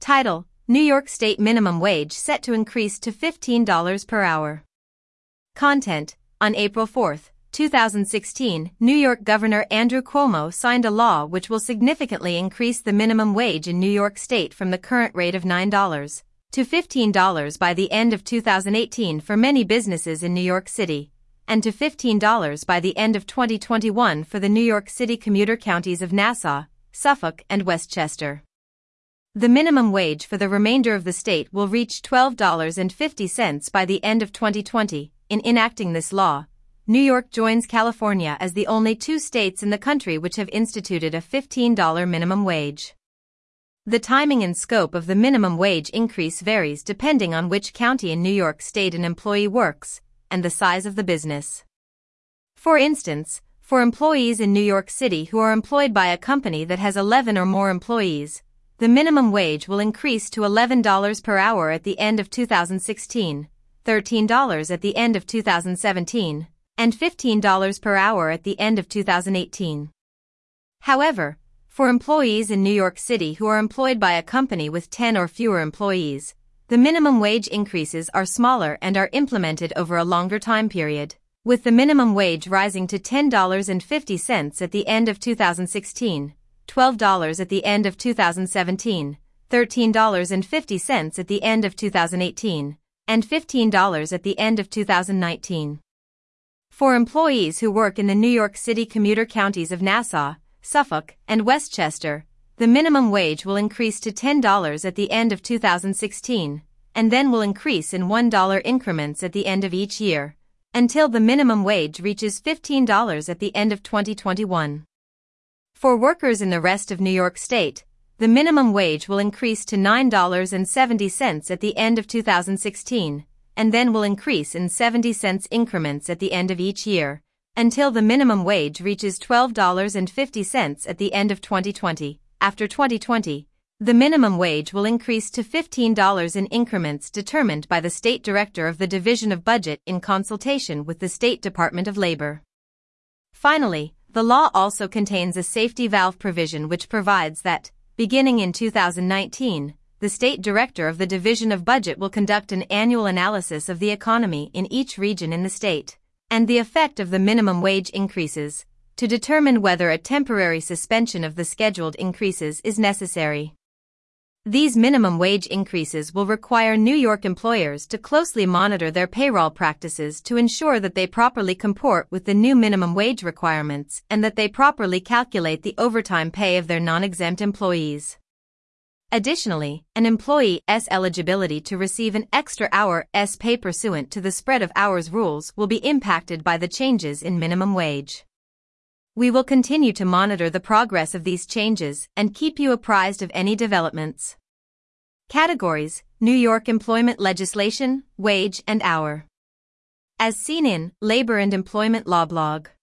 Title: New York State minimum wage set to increase to $15 per hour. Content: On April 4, 2016, New York Governor Andrew Cuomo signed a law which will significantly increase the minimum wage in New York State from the current rate of $9 to $15 by the end of 2018 for many businesses in New York City, and to $15 by the end of 2021 for the New York City commuter counties of Nassau, Suffolk, and Westchester. The minimum wage for the remainder of the state will reach $12.50 by the end of 2020. In enacting this law, New York joins California as the only two states in the country which have instituted a $15 minimum wage. The timing and scope of the minimum wage increase varies depending on which county in New York State an employee works and the size of the business. For instance, for employees in New York City who are employed by a company that has 11 or more employees, the minimum wage will increase to $11 per hour at the end of 2016, $13 at the end of 2017, and $15 per hour at the end of 2018. However, for employees in New York City who are employed by a company with 10 or fewer employees, the minimum wage increases are smaller and are implemented over a longer time period, with the minimum wage rising to $10.50 at the end of 2016, $12 at the end of 2017, $13.50 at the end of 2018, and $15 at the end of 2019. For employees who work in the New York City commuter counties of Nassau, Suffolk, and Westchester, the minimum wage will increase to $10 at the end of 2016, and then will increase in $1 increments at the end of each year, until the minimum wage reaches $15 at the end of 2021. For workers in the rest of New York State, the minimum wage will increase to $9.70 at the end of 2016, and then will increase in 70-cent increments at the end of each year, until the minimum wage reaches $12.50 at the end of 2020. After 2020, the minimum wage will increase to $15 in increments determined by the State Director of the Division of Budget in consultation with the State Department of Labor. Finally, the law also contains a safety valve provision which provides that, beginning in 2019, the State Director of the Division of Budget will conduct an annual analysis of the economy in each region in the state, and the effect of the minimum wage increases, to determine whether a temporary suspension of the scheduled increases is necessary. These minimum wage increases will require New York employers to closely monitor their payroll practices to ensure that they properly comport with the new minimum wage requirements and that they properly calculate the overtime pay of their non-exempt employees. Additionally, an employee's eligibility to receive an extra hour's pay pursuant to the spread of hours rules will be impacted by the changes in minimum wage. We will continue to monitor the progress of these changes and keep you apprised of any developments. Categories: New York employment legislation, wage and hour. As seen in Labor and Employment Law blog.